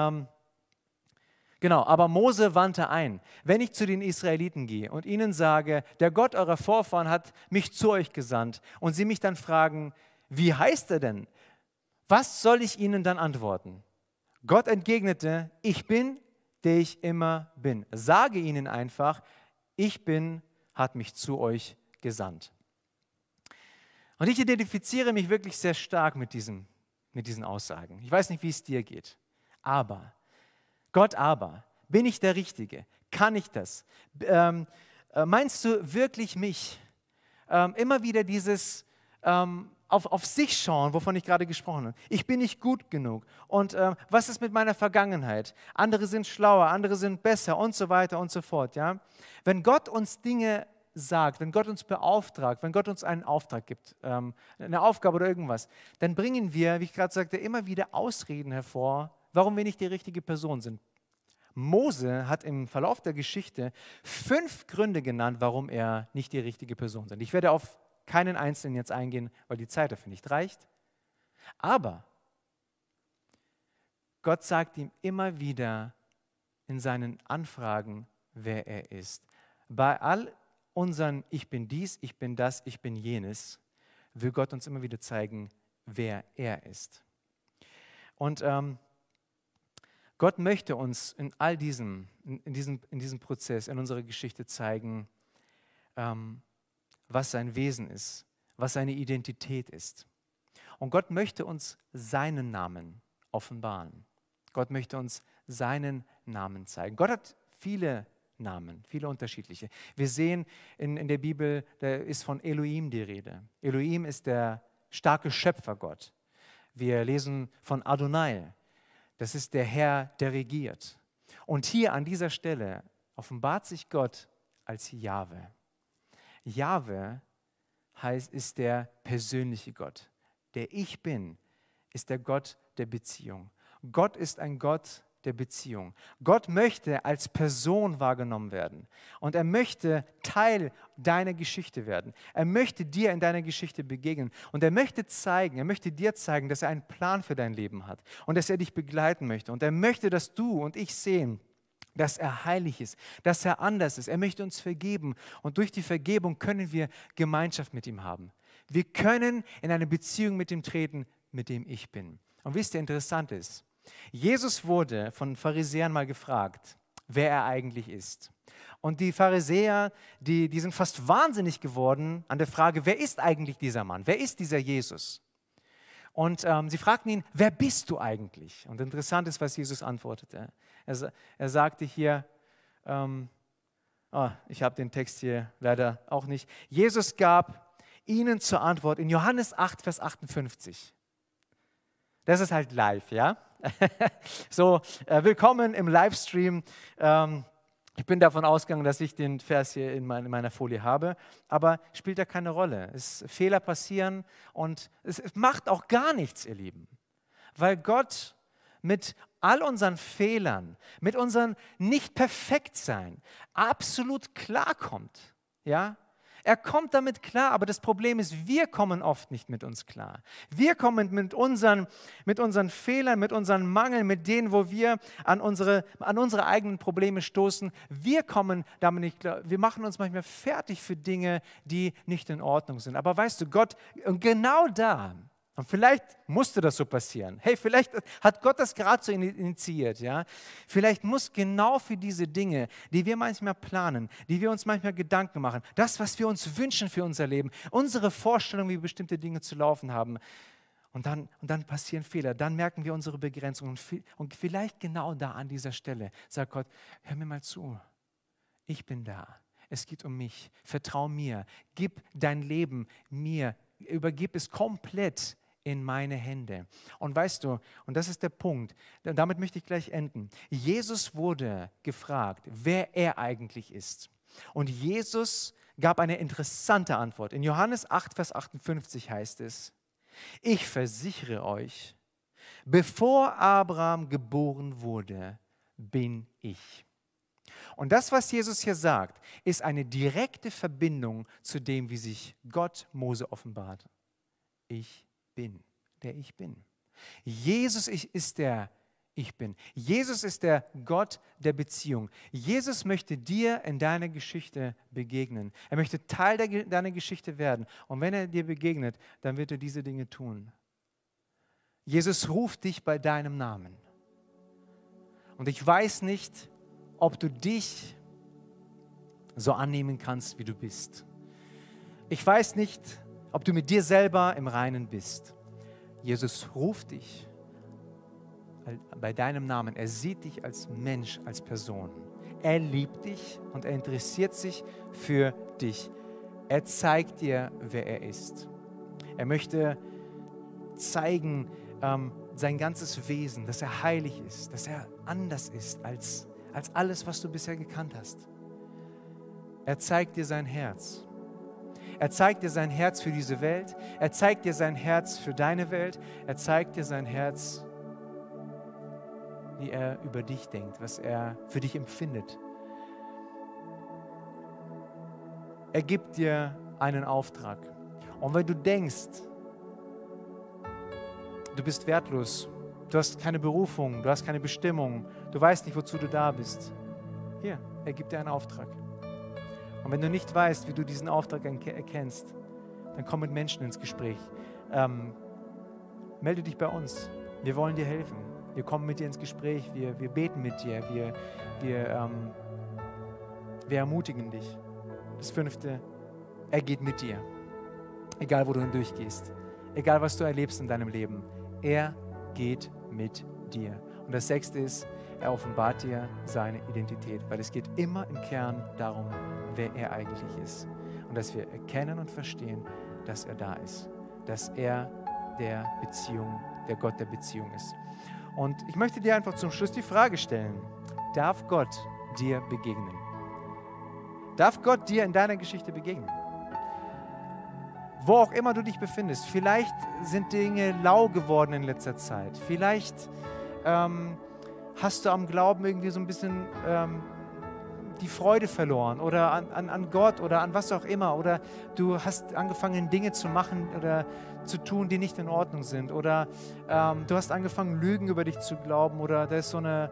Genau, aber Mose wandte ein: Wenn ich zu den Israeliten gehe und ihnen sage, der Gott eurer Vorfahren hat mich zu euch gesandt, und sie mich dann fragen: Wie heißt er denn? Was soll ich ihnen dann antworten? Gott entgegnete: Ich bin, der ich immer bin. Sage ihnen einfach: Ich bin, hat mich zu euch gesandt. Und ich identifiziere mich wirklich sehr stark mit diesen Aussagen. Ich weiß nicht, wie es dir geht, aber Gott aber, bin ich der Richtige? Kann ich das? Meinst du wirklich mich? Immer wieder dieses auf sich schauen, wovon ich gerade gesprochen habe. Ich bin nicht gut genug. Und was ist mit meiner Vergangenheit? Andere sind schlauer, andere sind besser und so weiter und so fort. Ja? Wenn Gott uns Dinge sagt, wenn Gott uns beauftragt, wenn Gott uns einen Auftrag gibt, eine Aufgabe oder irgendwas, dann bringen wir, wie ich gerade sagte, immer wieder Ausreden hervor, warum wir nicht die richtige Person sind. Mose hat im Verlauf der Geschichte 5 Gründe genannt, warum er nicht die richtige Person ist. Ich werde auf keinen einzelnen jetzt eingehen, weil die Zeit dafür nicht reicht. Aber Gott sagt ihm immer wieder in seinen Anfragen, wer er ist. Bei all unseren Ich bin dies, ich bin das, ich bin jenes, will Gott uns immer wieder zeigen, wer er ist. Und Gott möchte uns in all diesem Prozess, in unserer Geschichte zeigen, was sein Wesen ist, was seine Identität ist. Und Gott möchte uns seinen Namen offenbaren. Gott möchte uns seinen Namen zeigen. Gott hat viele Namen, viele unterschiedliche. Wir sehen in der Bibel, da ist von Elohim die Rede. Elohim ist der starke Schöpfergott. Wir lesen von Adonai, das ist der Herr, der regiert. Und hier an dieser Stelle offenbart sich Gott als Jahwe. Jahwe ist der persönliche Gott. Der Ich Bin ist der Gott der Beziehung. Gott ist ein Gott der Beziehung. Gott möchte als Person wahrgenommen werden und er möchte Teil deiner Geschichte werden. Er möchte dir in deiner Geschichte begegnen und er möchte dir zeigen, dass er einen Plan für dein Leben hat und dass er dich begleiten möchte. Und er möchte, dass du und ich sehen, dass er heilig ist, dass er anders ist. Er möchte uns vergeben und durch die Vergebung können wir Gemeinschaft mit ihm haben. Wir können in eine Beziehung mit ihm treten, mit dem ich bin. Und wisst ihr, interessant ist, Jesus wurde von Pharisäern mal gefragt, wer er eigentlich ist. Und die Pharisäer, die sind fast wahnsinnig geworden an der Frage, wer ist eigentlich dieser Mann? Wer ist dieser Jesus? Und sie fragten ihn, wer bist du eigentlich? Und interessant ist, was Jesus antwortete. Er sagte hier, ich habe den Text hier leider auch nicht. Jesus gab ihnen zur Antwort in Johannes 8, Vers 58. Das ist halt live, ja? So, willkommen im Livestream. Ich bin davon ausgegangen, dass ich den Vers hier in meiner Folie habe, aber spielt ja keine Rolle. Fehler passieren und es macht auch gar nichts, ihr Lieben, weil Gott mit all unseren Fehlern, mit unserem Nicht-Perfekt-Sein absolut klarkommt, ja? Er kommt damit klar, aber das Problem ist, wir kommen oft nicht mit uns klar. Wir kommen mit unseren Fehlern, mit unseren Mangeln, mit denen, wo wir an unsere eigenen Probleme stoßen. Wir kommen damit nicht klar. Wir machen uns manchmal fertig für Dinge, die nicht in Ordnung sind. Aber weißt du, Gott, und genau da, und vielleicht musste das so passieren. Hey, vielleicht hat Gott das gerade so initiiert. Ja? Vielleicht muss genau für diese Dinge, die wir manchmal planen, die wir uns manchmal Gedanken machen, das, was wir uns wünschen für unser Leben, unsere Vorstellung, wie bestimmte Dinge zu laufen haben, und dann passieren Fehler, dann merken wir unsere Begrenzungen. Und vielleicht genau da an dieser Stelle sagt Gott, hör mir mal zu, ich bin da. Es geht um mich. Vertrau mir. Gib dein Leben mir. Übergib es komplett in meine Hände. Und weißt du, und das ist der Punkt, damit möchte ich gleich enden. Jesus wurde gefragt, wer er eigentlich ist. Und Jesus gab eine interessante Antwort. In Johannes 8, Vers 58 heißt es, ich versichere euch, bevor Abraham geboren wurde, bin ich. Und das, was Jesus hier sagt, ist eine direkte Verbindung zu dem, wie sich Gott Mose offenbart. Ich bin, der ich bin. Jesus ist der Ich bin. Jesus ist der Gott der Beziehung. Jesus möchte dir in deiner Geschichte begegnen. Er möchte Teil deiner Geschichte werden. Und wenn er dir begegnet, dann wird er diese Dinge tun. Jesus ruft dich bei deinem Namen. Und ich weiß nicht, ob du dich so annehmen kannst, wie du bist. Ich weiß nicht, ob du mit dir selber im Reinen bist. Jesus ruft dich bei deinem Namen. Er sieht dich als Mensch, als Person. Er liebt dich und er interessiert sich für dich. Er zeigt dir, wer er ist. Er möchte zeigen, sein ganzes Wesen, dass er heilig ist, dass er anders ist als alles, was du bisher gekannt hast. Er zeigt dir sein Herz. Er zeigt dir sein Herz für diese Welt. Er zeigt dir sein Herz für deine Welt. Er zeigt dir sein Herz, wie er über dich denkt, was er für dich empfindet. Er gibt dir einen Auftrag. Und wenn du denkst, du bist wertlos, du hast keine Berufung, du hast keine Bestimmung, du weißt nicht, wozu du da bist, hier, er gibt dir einen Auftrag. Und wenn du nicht weißt, wie du diesen Auftrag erkennst, dann komm mit Menschen ins Gespräch. Melde dich bei uns. Wir wollen dir helfen. Wir kommen mit dir ins Gespräch. Wir beten mit dir. Wir ermutigen dich. Das 5. Er geht mit dir. Egal, wo du hindurchgehst. Egal, was du erlebst in deinem Leben. Er geht mit dir. Und das 6. ist, er offenbart dir seine Identität, weil es geht immer im Kern darum, wer er eigentlich ist. Und dass wir erkennen und verstehen, dass er da ist, dass er der Gott der Beziehung ist. Und ich möchte dir einfach zum Schluss die Frage stellen, darf Gott dir begegnen? Darf Gott dir in deiner Geschichte begegnen? Wo auch immer du dich befindest, vielleicht sind Dinge lau geworden in letzter Zeit, vielleicht hast du am Glauben irgendwie so ein bisschen die Freude verloren oder an Gott oder an was auch immer, oder du hast angefangen, Dinge zu machen oder zu tun, die nicht in Ordnung sind, oder du hast angefangen, Lügen über dich zu glauben, oder da ist so eine,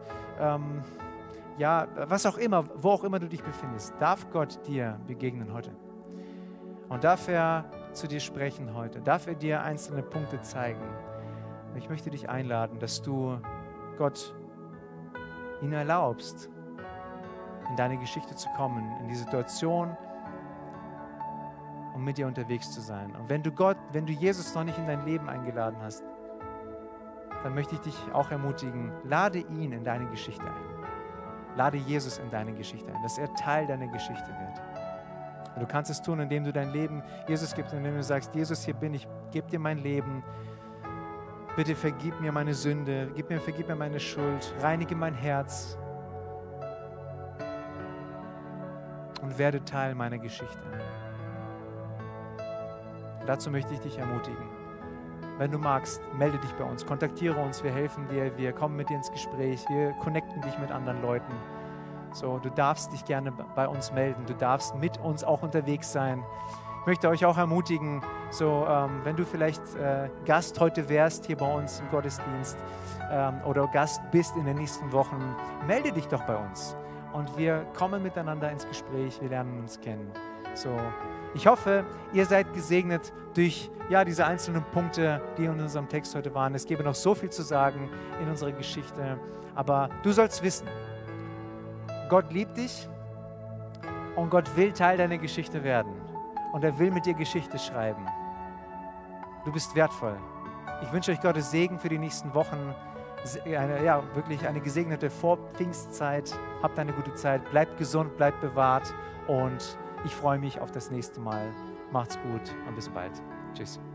was auch immer, wo auch immer du dich befindest, darf Gott dir begegnen heute. Und darf er zu dir sprechen heute, darf er dir einzelne Punkte zeigen. Ich möchte dich einladen, dass du Gott ihn erlaubst, in deine Geschichte zu kommen, in die Situation, um mit dir unterwegs zu sein. Und wenn du Jesus noch nicht in dein Leben eingeladen hast, dann möchte ich dich auch ermutigen, lade ihn in deine Geschichte ein. Lade Jesus in deine Geschichte ein, dass er Teil deiner Geschichte wird. Und du kannst es tun, indem du dein Leben Jesus gibst, indem du sagst, Jesus, hier bin ich, gebe dir mein Leben. Bitte vergib mir meine Sünde, vergib mir meine Schuld, reinige mein Herz und werde Teil meiner Geschichte. Dazu möchte ich dich ermutigen. Wenn du magst, melde dich bei uns, kontaktiere uns, wir helfen dir, wir kommen mit dir ins Gespräch, wir connecten dich mit anderen Leuten. So, du darfst dich gerne bei uns melden, du darfst mit uns auch unterwegs sein. Ich möchte euch auch ermutigen, wenn du vielleicht Gast heute wärst hier bei uns im Gottesdienst oder Gast bist in den nächsten Wochen, melde dich doch bei uns und wir kommen miteinander ins Gespräch, wir lernen uns kennen. So, ich hoffe, ihr seid gesegnet durch diese einzelnen Punkte, die in unserem Text heute waren. Es gäbe noch so viel zu sagen in unserer Geschichte, aber du sollst wissen, Gott liebt dich und Gott will Teil deiner Geschichte werden. Und er will mit dir Geschichte schreiben. Du bist wertvoll. Ich wünsche euch Gottes Segen für die nächsten Wochen. Wirklich eine gesegnete Vorpfingstzeit. Habt eine gute Zeit. Bleibt gesund, bleibt bewahrt. Und ich freue mich auf das nächste Mal. Macht's gut und bis bald. Tschüss.